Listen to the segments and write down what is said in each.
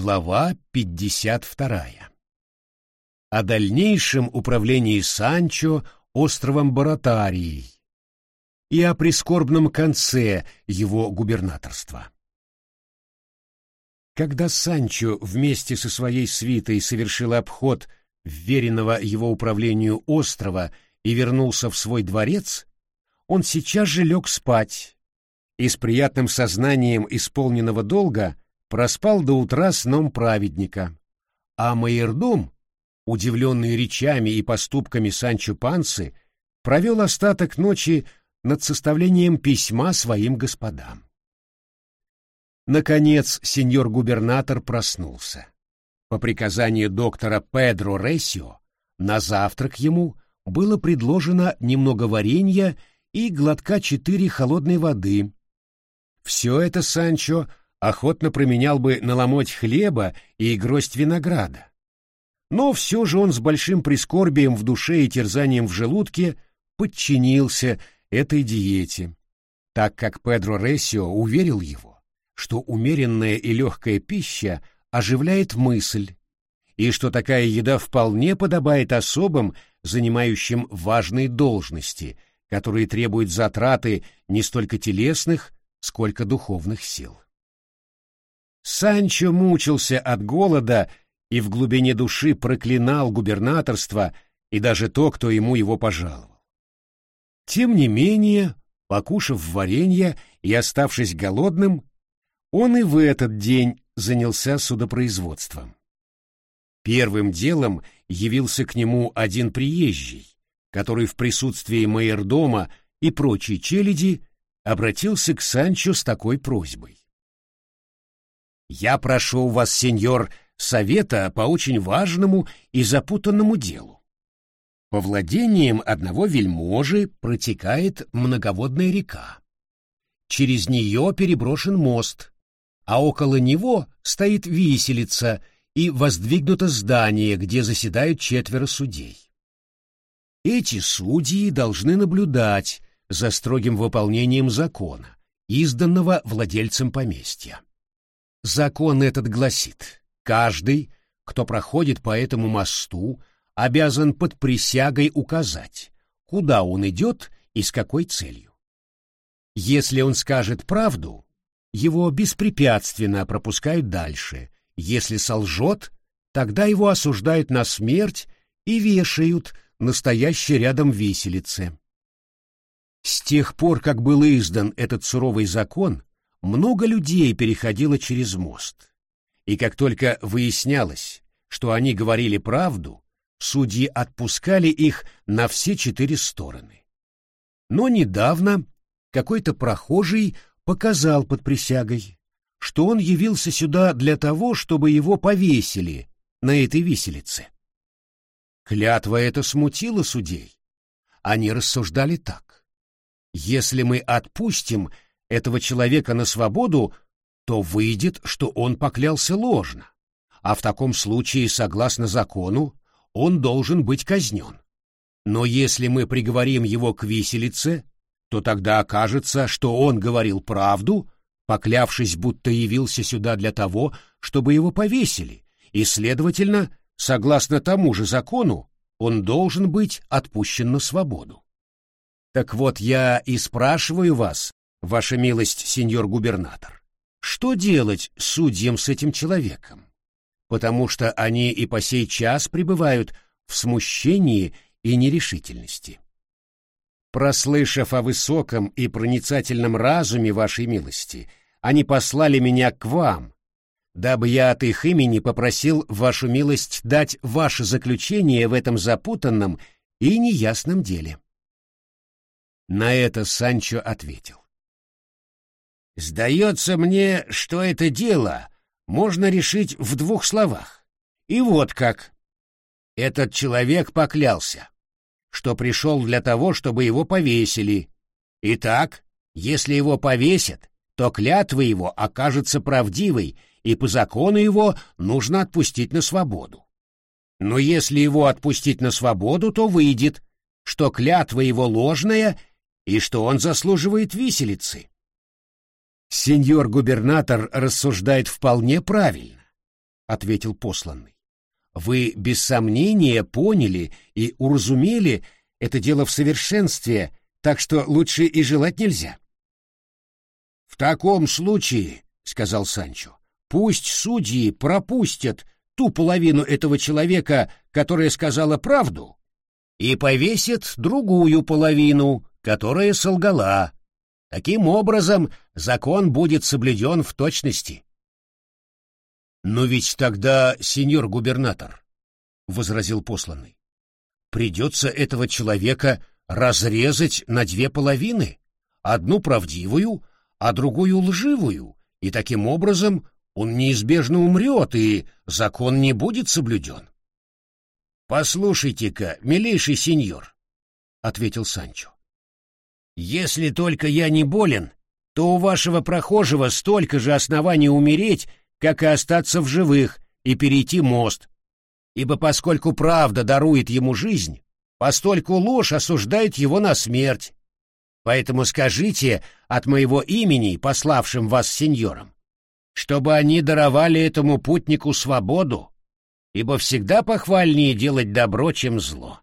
Глава 52. О дальнейшем управлении Санчо островом Баратарией и о прискорбном конце его губернаторства. Когда Санчо вместе со своей свитой совершил обход вверенного его управлению острова и вернулся в свой дворец, он сейчас же лег спать и с приятным сознанием исполненного долга проспал до утра сном праведника, а майордом, удивленный речами и поступками Санчо Пансы, провел остаток ночи над составлением письма своим господам. Наконец сеньор-губернатор проснулся. По приказанию доктора Педро Ресио на завтрак ему было предложено немного варенья и глотка 4 холодной воды. Все это Санчо охотно променял бы на ломоть хлеба и гроздь винограда. Но все же он с большим прискорбием в душе и терзанием в желудке подчинился этой диете, так как Педро Ресио уверил его, что умеренная и легкая пища оживляет мысль, и что такая еда вполне подобает особам, занимающим важные должности, которые требуют затраты не столько телесных, сколько духовных сил. Санчо мучился от голода и в глубине души проклинал губернаторство и даже то, кто ему его пожаловал. Тем не менее, покушав варенье и оставшись голодным, он и в этот день занялся судопроизводством. Первым делом явился к нему один приезжий, который в присутствии майордома и прочей челяди обратился к Санчо с такой просьбой. «Я прошу у вас, сеньор, совета по очень важному и запутанному делу. По владениям одного вельможи протекает многоводная река. Через нее переброшен мост, а около него стоит виселица и воздвигнуто здание, где заседают 4 судей. Эти судьи должны наблюдать за строгим выполнением закона, изданного владельцем поместья. Закон этот гласит: каждый, кто проходит по этому мосту, обязан под присягой указать, куда он идет и с какой целью. Если он скажет правду, его беспрепятственно пропускают дальше. Если солжет, тогда его осуждают на смерть и вешают на стоящей рядом виселице. С тех пор, как был издан этот суровый закон, много людей переходило через мост. И как только выяснялось, что они говорили правду, судьи отпускали их на все 4 стороны. Но недавно какой-то прохожий показал под присягой, что он явился сюда для того, чтобы его повесили на этой виселице. Клятва эта смутила судей. Они рассуждали так: если мы отпустим этого человека на свободу, то выйдет, что он поклялся ложно, а в таком случае, согласно закону, он должен быть казнен. Но если мы приговорим его к виселице, то тогда окажется, что он говорил правду, поклявшись, будто явился сюда для того, чтобы его повесили, и, следовательно, согласно тому же закону, он должен быть отпущен на свободу. Так вот, я и спрашиваю вас, ваша милость, сеньор-губернатор, что делать судьям с этим человеком? Потому что они и по сей час пребывают в смущении и нерешительности. Прослышав о высоком и проницательном разуме вашей милости, они послали меня к вам, дабы я от их имени попросил вашу милость дать ваше заключение в этом запутанном и неясном деле. На это Санчо ответил: «Сдается мне, что это дело можно решить в 2 словах. И вот как. Этот человек поклялся, что пришел для того, чтобы его повесили. Итак, если его повесят, то клятва его окажется правдивой, и по закону его нужно отпустить на свободу. Но если его отпустить на свободу, то выйдет, что клятва его ложная и что он заслуживает виселицы. Сеньор-губернатор рассуждает вполне правильно. ответил посланный. Вы без сомнения поняли и уразумели это дело в совершенстве, так что лучше и желать нельзя. В таком случае, сказал Санчо, пусть судьи пропустят ту половину этого человека, которая сказала правду, и повесят другую половину, которая солгала. Таким образом, закон будет соблюден в точности. Но ведь тогда, сеньор губернатор, — возразил посланный, — придется этого человека разрезать на две половины, одну правдивую, а другую лживую, и таким образом он неизбежно умрет, и закон не будет соблюден. — Послушайте-ка, милейший сеньор, — ответил Санчо, — если только я не болен, то у вашего прохожего столько же оснований умереть, как и остаться в живых и перейти мост, ибо поскольку правда дарует ему жизнь, постольку ложь осуждает его на смерть. Поэтому скажите от моего имени, пославшим вас сеньорам, чтобы они даровали этому путнику свободу, ибо всегда похвальнее делать добро, чем зло.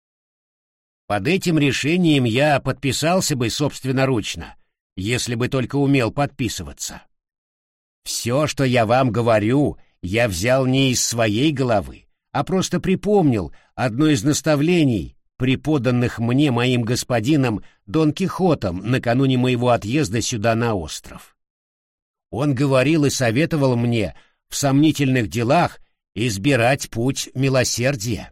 Под этим решением я подписался бы собственноручно, если бы только умел подписываться. Все, что я вам говорю, я взял не из своей головы, а просто припомнил одно из наставлений, преподанных мне моим господином Дон Кихотом накануне моего отъезда сюда на остров. Он говорил и советовал мне в сомнительных делах избирать путь милосердия.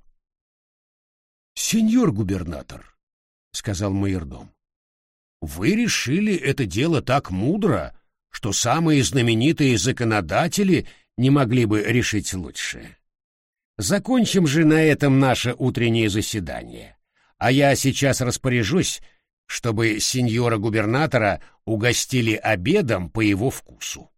«Сеньор губернатор», — сказал майордом, — «вы решили это дело так мудро, что самые знаменитые законодатели не могли бы решить лучше. Закончим же на этом наше утреннее заседание, а я сейчас распоряжусь, чтобы сеньора-губернатора угостили обедом по его вкусу».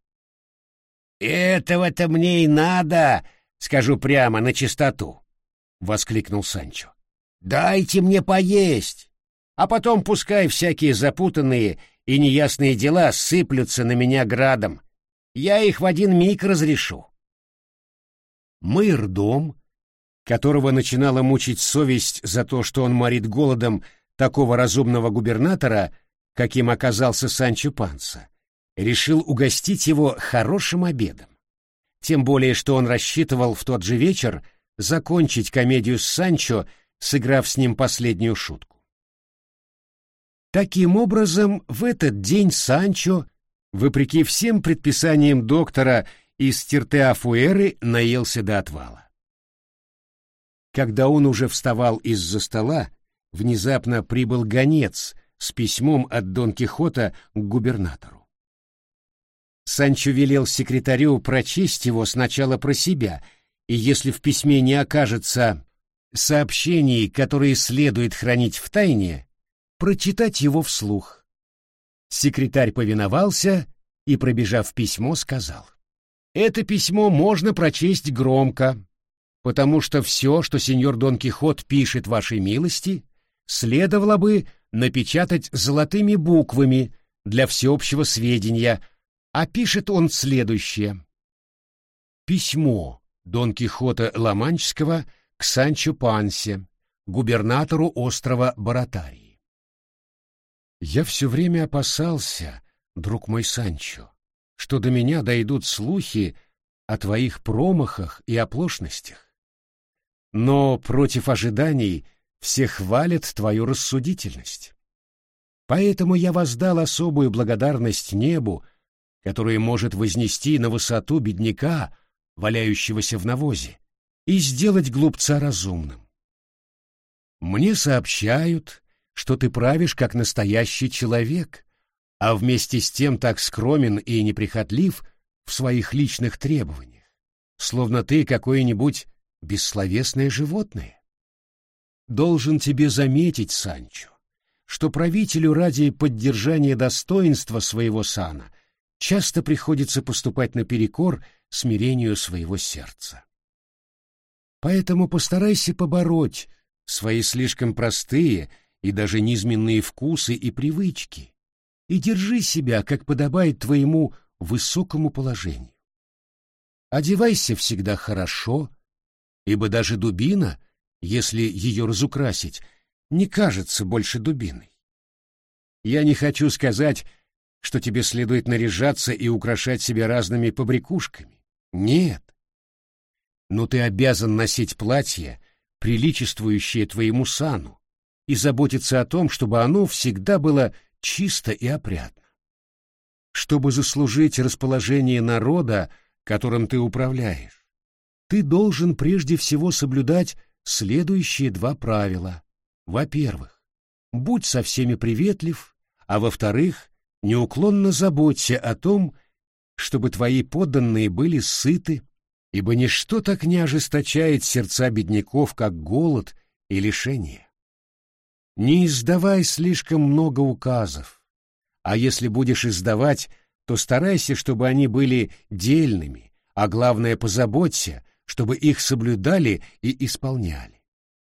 «Этого-то мне и надо, скажу прямо на чистоту», — воскликнул Санчо. «Дайте мне поесть, а потом пускай всякие запутанные и неясные дела сыплются на меня градом. Я их в один миг разрешу». Майордом, которого начинала мучить совесть за то, что он морит голодом такого разумного губернатора, каким оказался Санчо Панса, решил угостить его хорошим обедом. Тем более, что он рассчитывал в тот же вечер закончить комедию с Санчо, сыграв с ним последнюю шутку. Таким образом, в этот день Санчо, вопреки всем предписаниям доктора из Тиртеафуэры, наелся до отвала. Когда он уже вставал из-за стола, внезапно прибыл гонец с письмом от Дон Кихота к губернатору. Санчо велел секретарю прочесть его сначала про себя, и если в письме не окажется сообщений, которые следует хранить в тайне, прочитать его вслух. Секретарь повиновался и, пробежав письмо, сказал: «Это письмо можно прочесть громко, потому что все, что сеньор Дон Кихот пишет вашей милости, следовало бы напечатать золотыми буквами для всеобщего сведения, а пишет он следующее. Письмо Дон Кихота Ла-Манческого к Санчо Пансе, губернатору острова Баратарии. Я все время опасался, друг мой Санчо, что до меня дойдут слухи о твоих промахах и оплошностях. Но против ожиданий все хвалят твою рассудительность. Поэтому я воздал особую благодарность небу, которое может вознести на высоту бедняка, валяющегося в навозе, и сделать глупца разумным. Мне сообщают, что ты правишь как настоящий человек, а вместе с тем так скромен и неприхотлив в своих личных требованиях, словно ты какое-нибудь бессловесное животное. Должен тебе заметить, Санчо, что правителю ради поддержания достоинства своего сана часто приходится поступать наперекор смирению своего сердца. Поэтому постарайся побороть свои слишком простые и даже низменные вкусы и привычки и держи себя, как подобает твоему высокому положению. Одевайся всегда хорошо, ибо даже дубина, если ее разукрасить, не кажется больше дубиной. Я не хочу сказать, что тебе следует наряжаться и украшать себя разными побрякушками. Нет. Но ты обязан носить платье, приличествующее твоему сану, и заботиться о том, чтобы оно всегда было чисто и опрятно. Чтобы заслужить расположение народа, которым ты управляешь, ты должен прежде всего соблюдать следующие два правила. Во-первых, будь со всеми приветлив, а во-вторых, неуклонно заботься о том, чтобы твои подданные были сыты, ибо ничто так не ожесточает сердца бедняков, как голод и лишение. Не издавай слишком много указов, а если будешь издавать, то старайся, чтобы они были дельными, а главное, позаботься, чтобы их соблюдали и исполняли.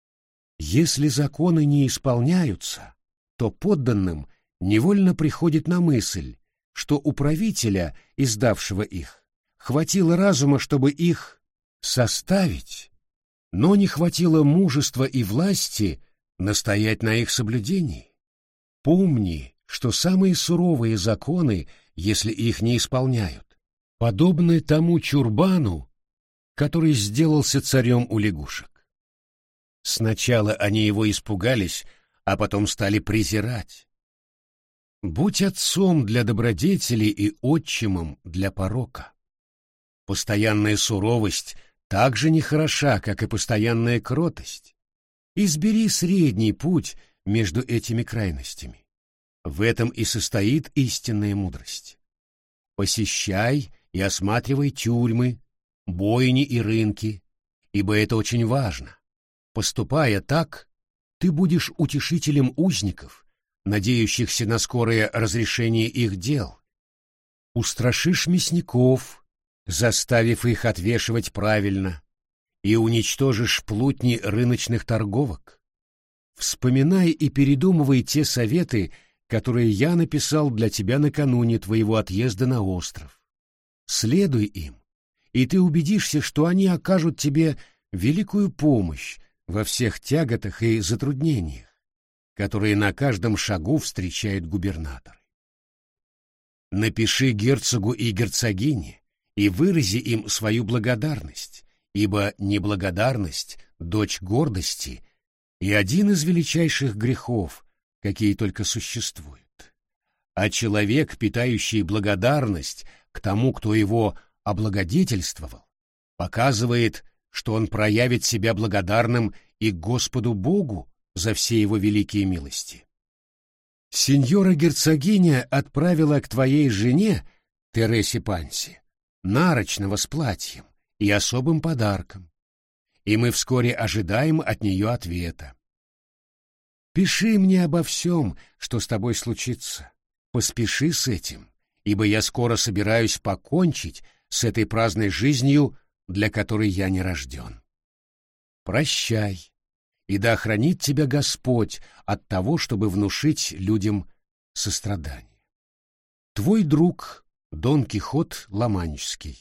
Если законы не исполняются, то подданным невольно приходит на мысль, что у правителя, издавшего их, хватило разума, чтобы их составить, но не хватило мужества и власти настоять на их соблюдении. Помни, что самые суровые законы, если их не исполняют, подобны тому чурбану, который сделался царем у лягушек. Сначала они его испугались, а потом стали презирать. Будь отцом для добродетели и отчимом для порока. Постоянная суровость так же нехороша, как и постоянная кротость. Избери средний путь между этими крайностями. В этом и состоит истинная мудрость. Посещай и осматривай тюрьмы, бойни и рынки, ибо это очень важно. Поступая так, ты будешь утешителем узников, надеющихся на скорое разрешение их дел. Устрашишь мясников, заставив их отвешивать правильно, и уничтожишь плутни рыночных торговок. Вспоминай и передумывай те советы, которые я написал для тебя накануне твоего отъезда на остров. Следуй им, и ты убедишься, что они окажут тебе великую помощь во всех тяготах и затруднениях, которые на каждом шагу встречает губернатор. Напиши герцогу и герцогине и вырази им свою благодарность, ибо неблагодарность — дочь гордости и один из величайших грехов, какие только существуют. А человек, питающий благодарность к тому, кто его облагодетельствовал, показывает, что он проявит себя благодарным и Господу Богу за все его великие милости. Сеньора-герцогиня отправила к твоей жене, Тересе Панси, нарочного с платьем и особым подарком, и мы вскоре ожидаем от нее ответа. Пиши мне обо всем, что с тобой случится. Поспеши с этим, ибо я скоро собираюсь покончить с этой праздной жизнью, для которой я не рожден. Прощай, и да охранит тебя Господь от того, чтобы внушить людям сострадание. Твой друг Дон Кихот Ла-Манческий.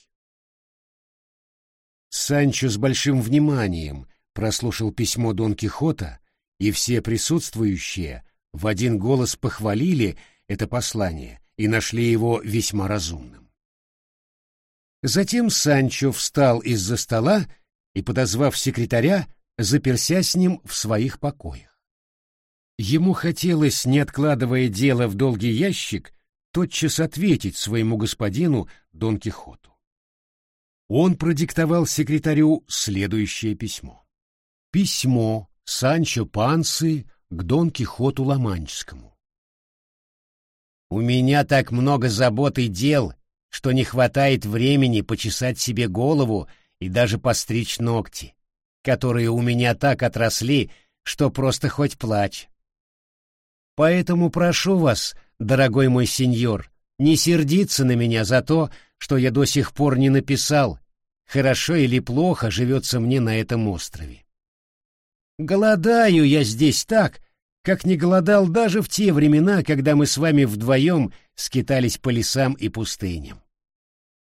Санчо с большим вниманием прослушал письмо Дон Кихота, и все присутствующие в один голос похвалили это послание и нашли его весьма разумным. Затем Санчо встал из-за стола и, подозвав секретаря, заперся с ним в своих покоях. Ему хотелось, не откладывая дело в долгий ящик, тотчас ответить своему господину Дон Кихоту. Он продиктовал секретарю следующее письмо. Письмо Санчо Пансы к Дон Кихоту Ла-Манческому. «У меня так много забот и дел, что не хватает времени почесать себе голову и даже постричь ногти, которые у меня так отросли, что просто хоть плачь. Поэтому прошу вас, дорогой мой сеньор, не сердиться на меня за то, что я до сих пор не написал, хорошо или плохо живется мне на этом острове. Голодаю я здесь так, как не голодал даже в те времена, когда мы с вами вдвоем скитались по лесам и пустыням. В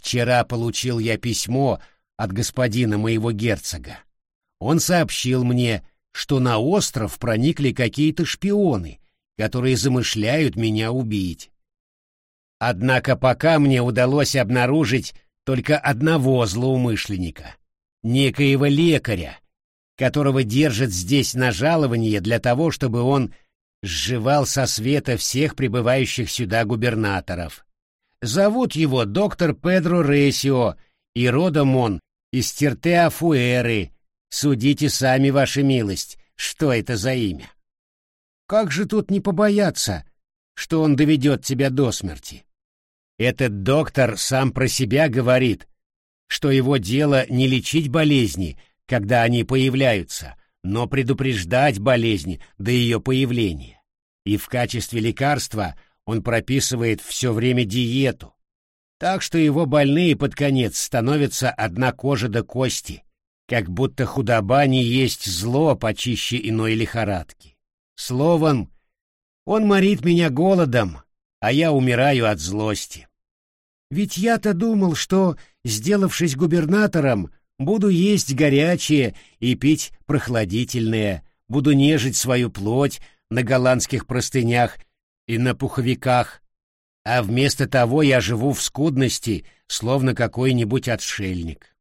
Вчера получил я письмо от господина моего герцога. Он сообщил мне, что на остров проникли какие-то шпионы, которые замышляют меня убить. Однако пока мне удалось обнаружить только одного злоумышленника, некоего лекаря, которого держат здесь на жалование для того, чтобы он сживал со света всех прибывающих сюда губернаторов. Зовут его доктор Педро Ресио, и родом он из Тертеа-Фуэры. Судите сами, ваша милость, что это за имя. Как же тут не побояться, что он доведет тебя до смерти? Этот доктор сам про себя говорит, что его дело не лечить болезни, когда они появляются, но предупреждать болезни до ее появления. И в качестве лекарства он прописывает все время диету, так что его больные под конец становятся одна кожа до кости, как будто худоба не есть зло почище иной лихорадки. Словом, он морит меня голодом, а я умираю от злости. Ведь я-то думал, что, сделавшись губернатором, буду есть горячее и пить прохладительное, буду нежить свою плоть на голландских простынях и на пуховиках, а вместо того я живу в скудности, словно какой-нибудь отшельник.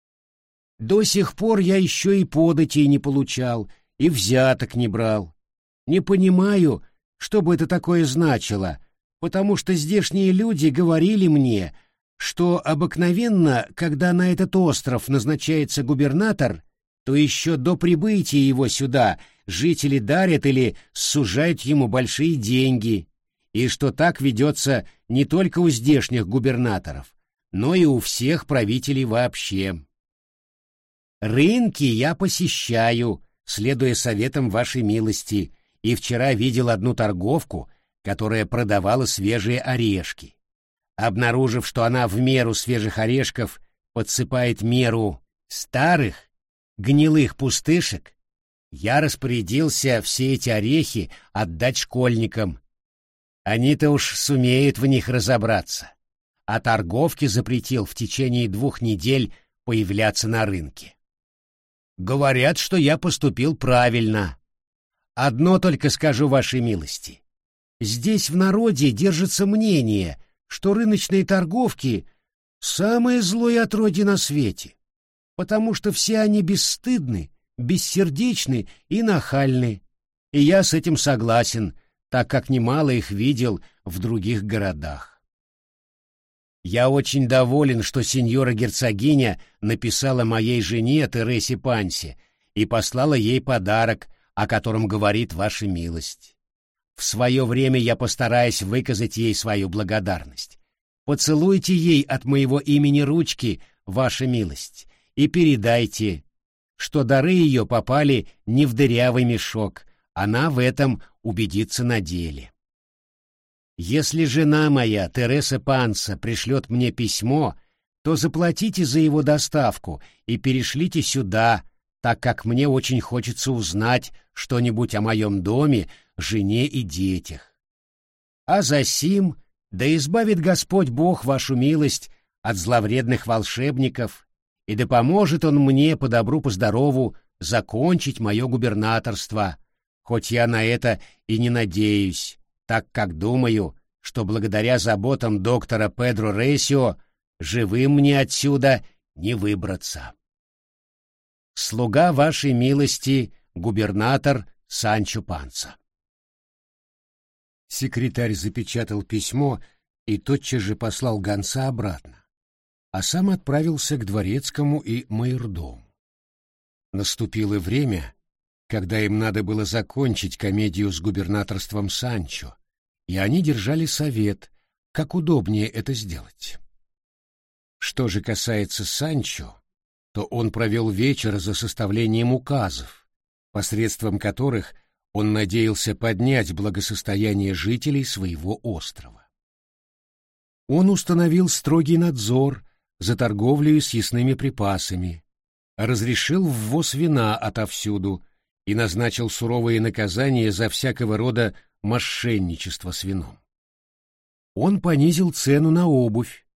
До сих пор я еще и податей не получал, и взяток не брал. Не понимаю, что бы это такое значило, потому что здешние люди говорили мне, что обыкновенно, когда на этот остров назначается губернатор, то еще до прибытия его сюда жители дарят или сужают ему большие деньги, и что так ведется не только у здешних губернаторов, но и у всех правителей вообще. Рынки я посещаю, следуя советам вашей милости, и вчера видел одну торговку, которая продавала свежие орешки. Обнаружив, что она в меру свежих орешков подсыпает меру старых, гнилых пустышек, я распорядился все эти орехи отдать школьникам. Они-то уж сумеют в них разобраться, а торговке запретил в течение 2 недель появляться на рынке. Говорят, что я поступил правильно. Одно только скажу вашей милости. Здесь в народе держится мнение, что рыночные торговки — самое злое отродье на свете, потому что все они бесстыдны, бессердечны и нахальны, и я с этим согласен, так как немало их видел в других городах. Я очень доволен, что сеньора-герцогиня написала моей жене Тересе Пансе и послала ей подарок, о котором говорит ваша милость. В свое время я постараюсь выказать ей свою благодарность. Поцелуйте ей от моего имени ручки, ваша милость, и передайте, что дары ее попали не в дырявый мешок, она в этом убедится на деле. Если жена моя, Тереса Панса, пришлет мне письмо, то заплатите за его доставку и перешлите сюда, так как мне очень хочется узнать что-нибудь о моем доме, жене и детях. А засим, да избавит Господь Бог вашу милость от зловредных волшебников, и да поможет Он мне по добру по здорову закончить мое губернаторство, хоть я на это и не надеюсь, так как думаю, что благодаря заботам доктора Педро Ресио живым мне отсюда не выбраться. Слуга вашей милости, губернатор Санчо Панса. Секретарь запечатал письмо и тотчас же послал гонца обратно, а сам отправился к дворецкому и майордому. Наступило время, когда им надо было закончить комедию с губернаторством Санчо, и они держали совет, как удобнее это сделать. Что же касается Санчо, то он провел вечер за составлением указов, посредством которых он надеялся поднять благосостояние жителей своего острова. Он установил строгий надзор за торговлей съестными припасами, разрешил ввоз вина отовсюду и назначил суровые наказания за всякого рода мошенничество с вином. Он понизил цену на обувь,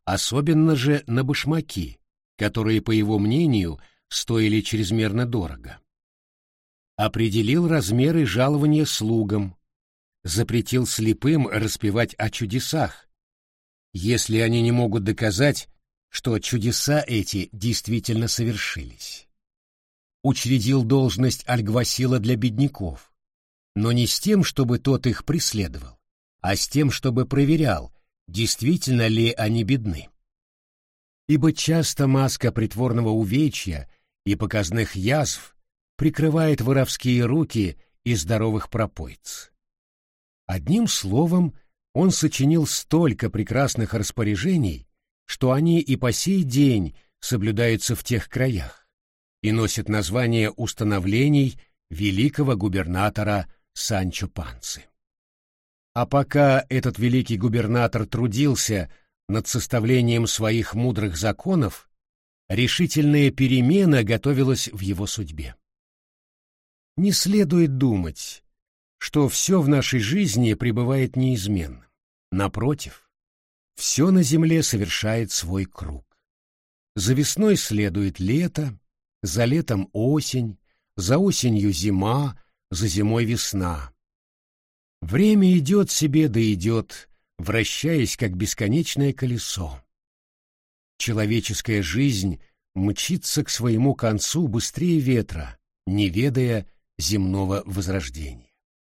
особенно же на башмаки, которые, по его мнению, стоили чрезмерно дорого. Определил размеры жалования слугам, запретил слепым распевать о чудесах, если они не могут доказать, что чудеса эти действительно совершились. Учредил должность альгвасила для бедняков, но не с тем, чтобы тот их преследовал, а с тем, чтобы проверял, действительно ли они бедны. Ибо часто маска притворного увечья и показных язв прикрывает воровские руки и здоровых пропойц. Одним словом, он сочинил столько прекрасных распоряжений, что они и по сей день соблюдаются в тех краях и носят название установлений великого губернатора Санчо Пансы. А пока этот великий губернатор трудился над составлением своих мудрых законов, решительная перемена готовилась в его судьбе. Не следует думать, что все в нашей жизни пребывает неизменным. Напротив, все на земле совершает свой круг. За весной следует лето, за летом осень, за осенью зима, за зимой весна. Время идет себе да идет, вращаясь как бесконечное колесо. Человеческая жизнь мчится к своему концу быстрее ветра, не ведая земного возрождения.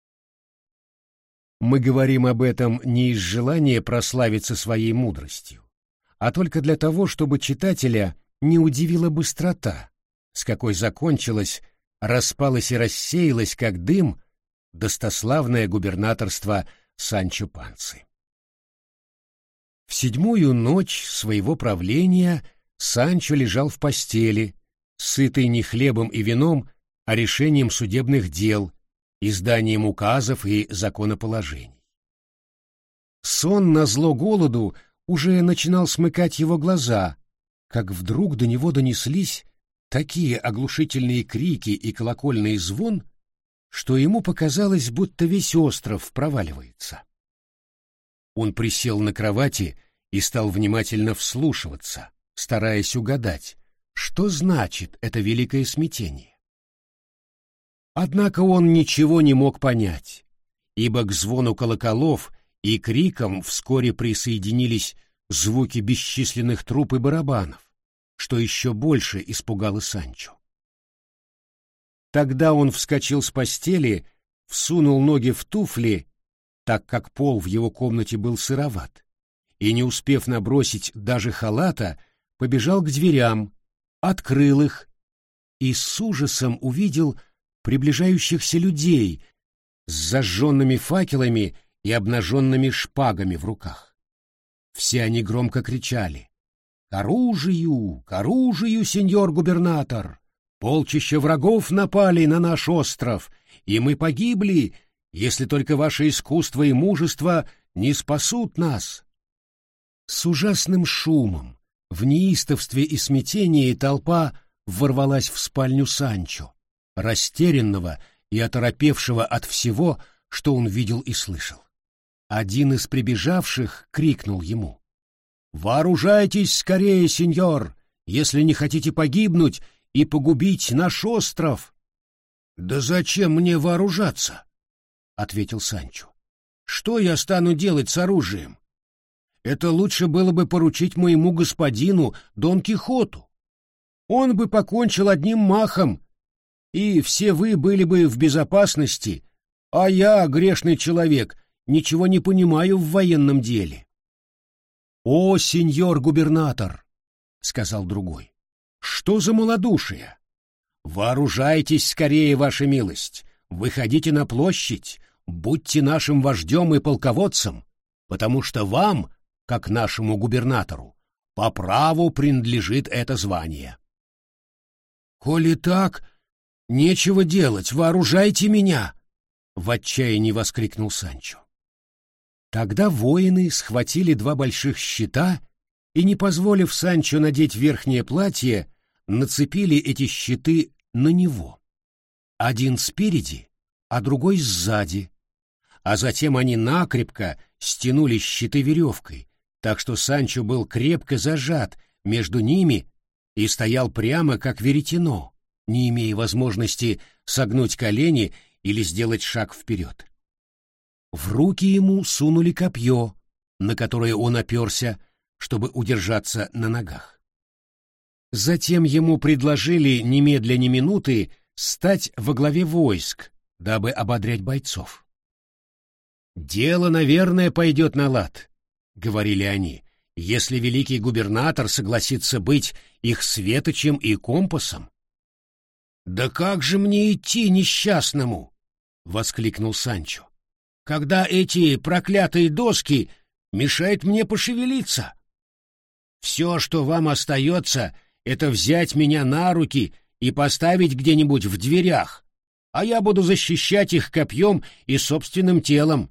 Мы говорим об этом не из желания прославиться своей мудростью, а только для того, чтобы читателя не удивила быстрота, с какой закончилась, распалась и рассеялась, как дым, достославное губернаторство Санчо Пансы. В 7-ю ночь своего правления Санчо лежал в постели, сытый не хлебом и вином, а решением судебных дел, изданием указов и законоположений. Сон назло голоду уже начинал смыкать его глаза, как вдруг до него донеслись такие оглушительные крики и колокольный звон, что ему показалось, будто весь остров проваливается. Он присел на кровати и стал внимательно вслушиваться, стараясь угадать, что значит это великое смятение. Однако он ничего не мог понять, ибо к звону колоколов и крикам вскоре присоединились звуки бесчисленных труб и барабанов, что еще больше испугало Санчо. Тогда он вскочил с постели, всунул ноги в туфли, так как пол в его комнате был сыроват, и, не успев набросить даже халата, побежал к дверям, открыл их и с ужасом увидел приближающихся людей с зажженными факелами и обнаженными шпагами в руках. Все они громко кричали: к оружию, сеньор губернатор! Полчища врагов напали на наш остров, и мы погибли, если только ваше искусство и мужество не спасут нас!» С ужасным шумом, в неистовстве и смятении толпа ворвалась в спальню Санчо, растерянного и оторопевшего от всего, что он видел и слышал. Один из прибежавших крикнул ему: «Вооружайтесь скорее, сеньор, если не хотите погибнуть и погубить наш остров!» «Да зачем мне вооружаться?» — ответил Санчо. «Что я стану делать с оружием? Это лучше было бы поручить моему господину Дон Кихоту. Он бы покончил одним махом, и все вы были бы в безопасности, а я, грешный человек, ничего не понимаю в военном деле». «О, сеньор губернатор!» — сказал другой. «Что за малодушие? Вооружайтесь скорее, ваша милость, выходите на площадь, будьте нашим вождем и полководцем, потому что вам, как нашему губернатору, по праву принадлежит это звание». «Коли так, нечего делать, вооружайте меня!» — в отчаянии воскликнул Санчо. Тогда воины схватили 2 больших щита и, не позволив Санчо надеть верхнее платье, нацепили эти щиты на него. Один спереди, а другой сзади, а затем они накрепко стянули щиты веревкой, так что Санчо был крепко зажат между ними и стоял прямо как веретено, не имея возможности согнуть колени или сделать шаг вперед. В руки ему сунули копье, на которое он оперся, чтобы удержаться на ногах. Затем ему предложили немедля ни минуты стать во главе войск, дабы ободрять бойцов. «Дело, наверное, пойдет на лад», — говорили они, «если великий губернатор согласится быть их светочем и компасом». «Да как же мне идти несчастному?» — воскликнул Санчо, «когда эти проклятые доски мешают мне пошевелиться? Все, что вам остается, это взять меня на руки и поставить где-нибудь в дверях, а я буду защищать их копьем и собственным телом».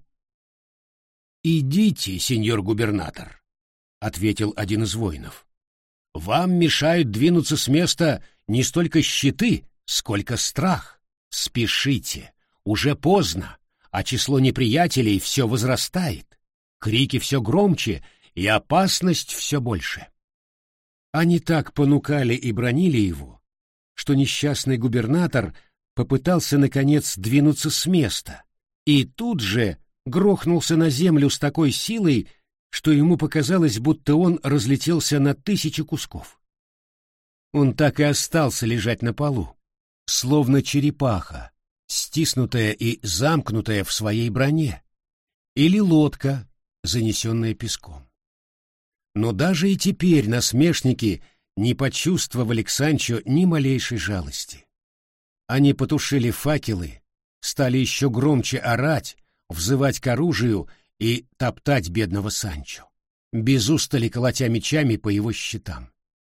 «Идите, сеньор губернатор», — ответил один из воинов. «Вам мешают двинуться с места не столько щиты, сколько страх. Спешите, уже поздно, а число неприятелей все возрастает, крики все громче и опасность все больше». Они так понукали и бранили его, что несчастный губернатор попытался, наконец, двинуться с места, и тут же грохнулся на землю с такой силой, что ему показалось, будто он разлетелся на 1000 кусков. Он так и остался лежать на полу, словно черепаха, стиснутая и замкнутая в своей броне, или лодка, занесенная песком. Но даже и теперь насмешники не почувствовали к Санчо ни малейшей жалости. Они потушили факелы, стали еще громче орать, взывать к оружию и топтать бедного Санчо, без устали колотя мечами по его щитам.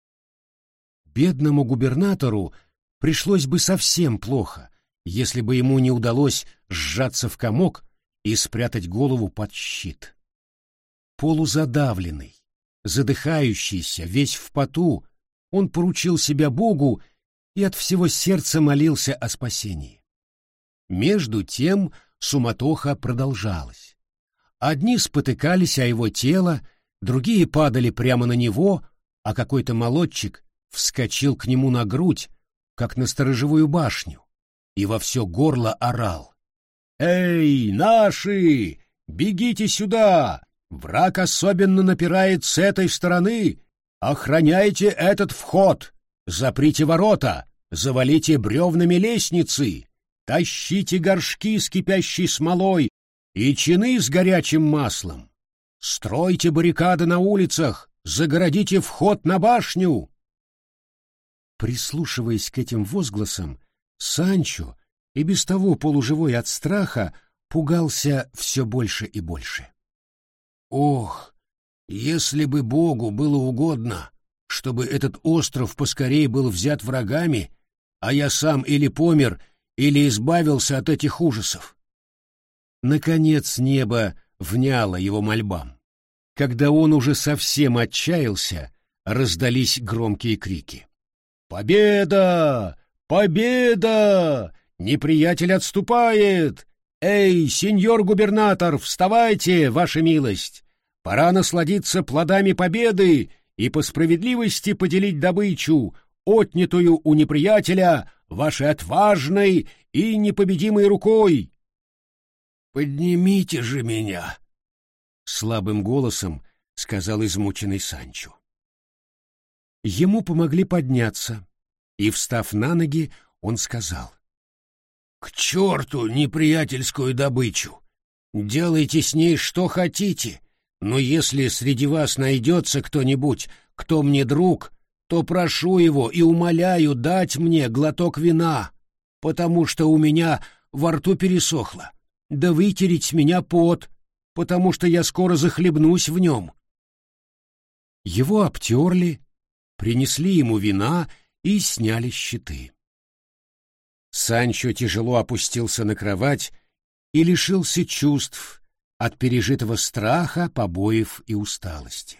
Бедному губернатору пришлось бы совсем плохо, если бы ему не удалось сжаться в комок и спрятать голову под щит. Полузадавленный, задыхающийся, весь в поту, он поручил себя Богу и от всего сердца молился о спасении. Между тем суматоха продолжалась. Одни спотыкались о его тело, другие падали прямо на него, а какой-то молодчик вскочил к нему на грудь, как на сторожевую башню, и во все горло орал: «Эй, наши! Бегите сюда! Враг особенно напирает с этой стороны! Охраняйте этот вход! Заприте ворота! Завалите бревнами лестницы! Тащите горшки с кипящей смолой и чины с горячим маслом! Стройте баррикады на улицах! Загородите вход на башню!» Прислушиваясь к этим возгласам, Санчо, и без того полуживой от страха, пугался все больше и больше. «Ох, если бы Богу было угодно, чтобы этот остров поскорей был взят врагами, а я сам или помер, или избавился от этих ужасов!» Наконец небо вняло его мольбам. Когда он уже совсем отчаялся, раздались громкие крики: «Победа! Победа! Неприятель отступает! Эй, сеньор губернатор, вставайте, ваша милость! Пора насладиться плодами победы и по справедливости поделить добычу, отнятую у неприятеля вашей отважной и непобедимой рукой!» «Поднимите же меня!» — слабым голосом сказал измученный Санчо. Ему помогли подняться, и, встав на ноги, он сказал: «К черту неприятельскую добычу! Делайте с ней что хотите, но если среди вас найдется кто-нибудь, кто мне друг, то прошу его и умоляю дать мне глоток вина, потому что у меня во рту пересохло, да вытереть с меня пот, потому что я скоро захлебнусь в нем». Его обтерли, принесли ему вина и сняли щиты. Санчо тяжело опустился на кровать и лишился чувств от пережитого страха, побоев и усталости.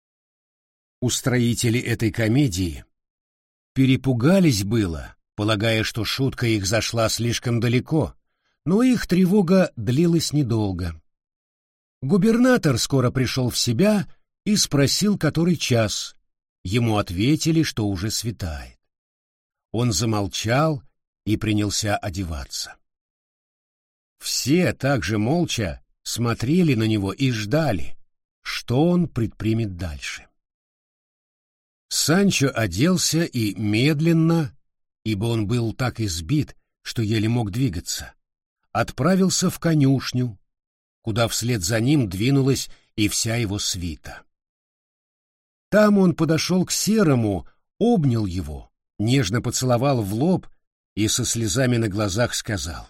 Устроители этой комедии перепугались было, полагая, что шутка их зашла слишком далеко, но их тревога длилась недолго. Губернатор скоро пришел в себя и спросил, который час. Ему ответили, что уже светает. Он замолчал и принялся одеваться. Все также молча смотрели на него и ждали, что он предпримет дальше. Санчо оделся и медленно, ибо он был так избит, что еле мог двигаться, отправился в конюшню, куда вслед за ним двинулась и вся его свита. Там он подошел к Серому, обнял его, нежно поцеловал в лоб и со слезами на глазах сказал: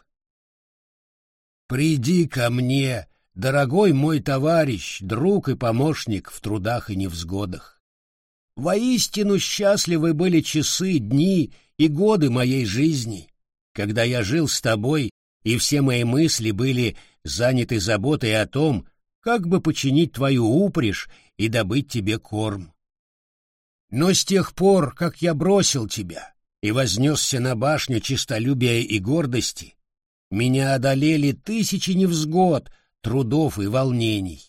«Приди ко мне, дорогой мой товарищ, друг и помощник в трудах и невзгодах. Воистину счастливы были часы, дни и годы моей жизни, когда я жил с тобой, и все мои мысли были заняты заботой о том, как бы починить твою упряжь и добыть тебе корм. Но с тех пор, как я бросил тебя и вознесся на башню честолюбия и гордости, меня одолели тысячи невзгод, трудов и волнений».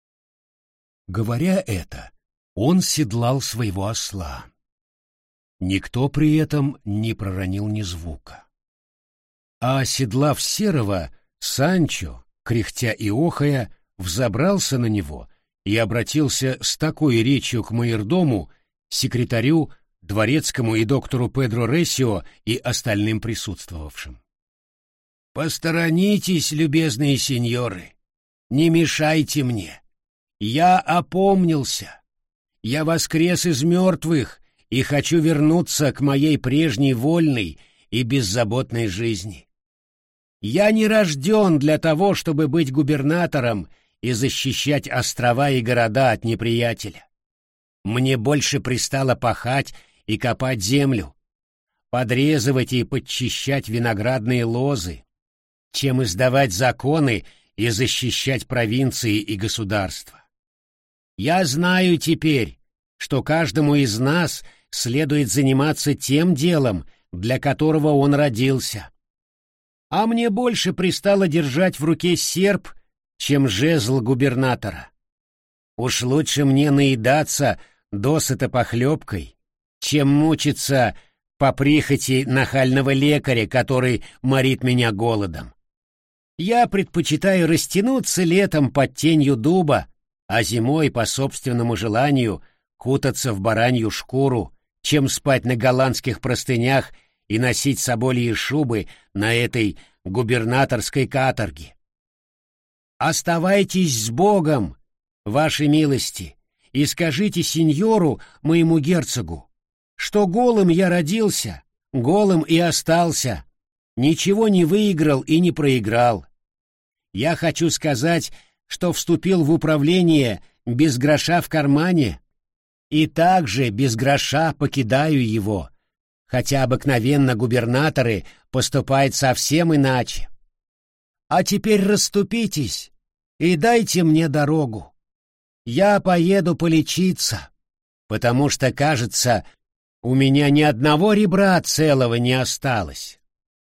Говоря это, он седлал своего осла. Никто при этом не проронил ни звука. А оседлав Серого, Санчо, кряхтя и охая, взобрался на него и обратился с такой речью к майордому, секретарю, дворецкому и доктору Педро Ресио и остальным присутствовавшим: «Посторонитесь, любезные сеньоры, не мешайте мне. Я опомнился. Я воскрес из мертвых и хочу вернуться к моей прежней вольной и беззаботной жизни. Я не рожден для того, чтобы быть губернатором и защищать острова и города от неприятеля. Мне больше пристало пахать и копать землю, подрезывать и подчищать виноградные лозы, чем издавать законы и защищать провинции и государства. Я знаю теперь, что каждому из нас следует заниматься тем делом, для которого он родился. А мне больше пристало держать в руке серп, чем жезл губернатора. Уж лучше мне наедаться досыта похлебкой, чем мучиться по прихоти нахального лекаря, который морит меня голодом. Я предпочитаю растянуться летом под тенью дуба, а зимой, по собственному желанию, кутаться в баранью шкуру, чем спать на голландских простынях и носить собольи шубы на этой губернаторской каторге. Оставайтесь с Богом, вашей милости, и скажите сеньору, моему герцогу, что голым я родился, голым и остался, ничего не выиграл и не проиграл. Я хочу сказать, что вступил в управление без гроша в кармане, и также без гроша покидаю его, хотя обыкновенно губернаторы поступают совсем иначе. А теперь расступитесь и дайте мне дорогу. Я поеду полечиться, потому что, кажется, у меня ни одного ребра целого не осталось».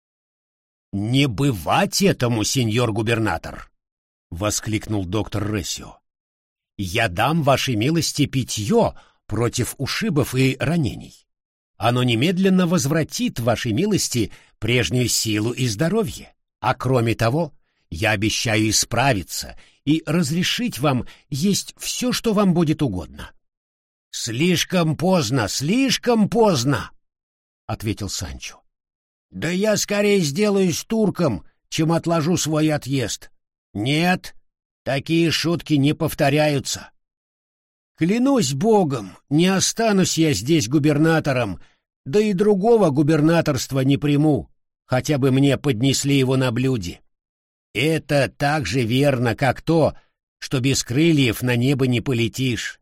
«Не бывать этому, сеньор губернатор!» — воскликнул доктор Ресио. «Я дам вашей милости питье против ушибов и ранений. Оно немедленно возвратит вашей милости прежнюю силу и здоровье. А кроме того, я обещаю исправиться и разрешить вам есть все, что вам будет угодно». «Слишком поздно, слишком поздно!» — ответил Санчо. «Да я скорее сделаюсь турком, чем отложу свой отъезд. Нет, такие шутки не повторяются. Клянусь Богом, не останусь я здесь губернатором, да и другого губернаторства не приму, хотя бы мне поднесли его на блюде. Это так же верно, как то, что без крыльев на небо не полетишь.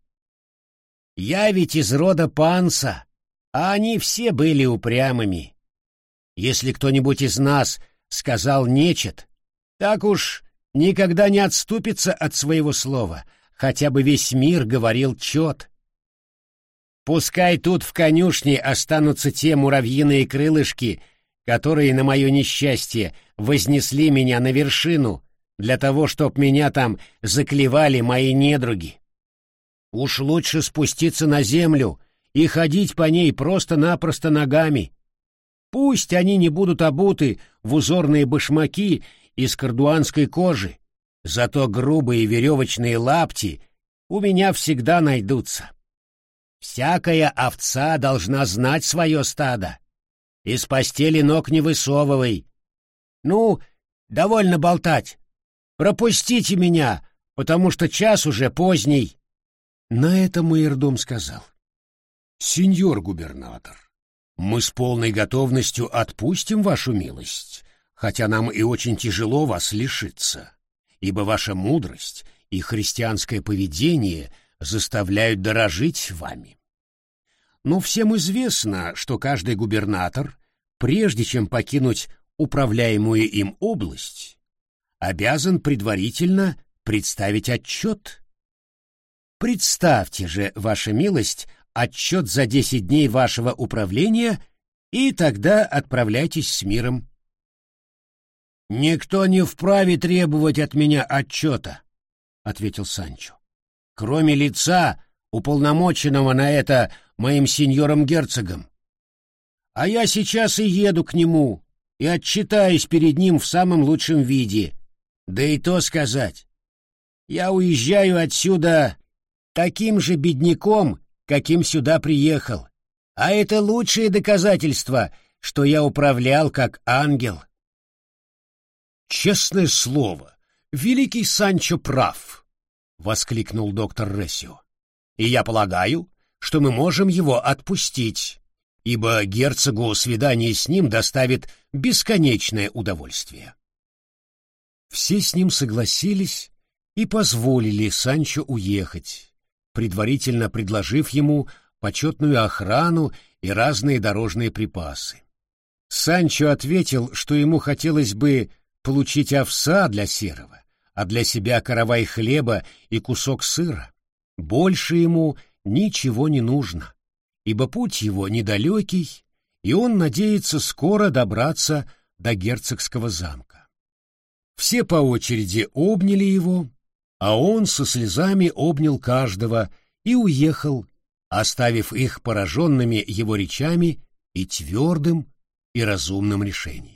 Я ведь из рода Панса, а они все были упрямыми. Если кто-нибудь из нас сказал нечет, так уж никогда не отступится от своего слова, хотя бы весь мир говорил чет. Пускай тут в конюшне останутся те муравьиные крылышки, которые, на мое несчастье, вознесли меня на вершину, для того, чтоб меня там заклевали мои недруги. Уж лучше спуститься на землю и ходить по ней просто-напросто ногами. Пусть они не будут обуты в узорные башмаки из кардуанской кожи, зато грубые веревочные лапти у меня всегда найдутся. Всякая овца должна знать свое стадо. Из постели ног не высовывай. Ну, довольно болтать. Пропустите меня, потому что час уже поздний. На это майордом сказал: «Сеньор губернатор, мы с полной готовностью отпустим вашу милость, хотя нам и очень тяжело вас лишиться, ибо ваша мудрость и христианское поведение заставляют дорожить вами. Но всем известно, что каждый губернатор, прежде чем покинуть управляемую им область, обязан предварительно представить отчет. Представьте же, ваша милость, отчет за 10 дней вашего управления, и тогда отправляйтесь с миром». «Никто не вправе требовать от меня отчета», — ответил Санчо, «кроме лица, уполномоченного на это моим сеньором-герцогом. А я сейчас и еду к нему и отчитаюсь перед ним в самом лучшем виде. Да и то сказать, я уезжаю отсюда таким же бедняком, каким сюда приехал, а это лучшее доказательство, что я управлял как ангел». «Честное слово, великий Санчо прав», — воскликнул доктор Рессио. «И я полагаю, что мы можем его отпустить, ибо герцогу свидание с ним доставит бесконечное удовольствие». Все с ним согласились и позволили Санчо уехать, предварительно предложив ему почетную охрану и разные дорожные припасы. Санчо ответил, что ему хотелось бы получить овса для Серого, а для себя каравай хлеба и кусок сыра. Больше ему ничего не нужно, ибо путь его недалекий, и он надеется скоро добраться до герцогского замка. Все по очереди обняли его, а он со слезами обнял каждого и уехал, оставив их пораженными его речами и твердым и разумным решением.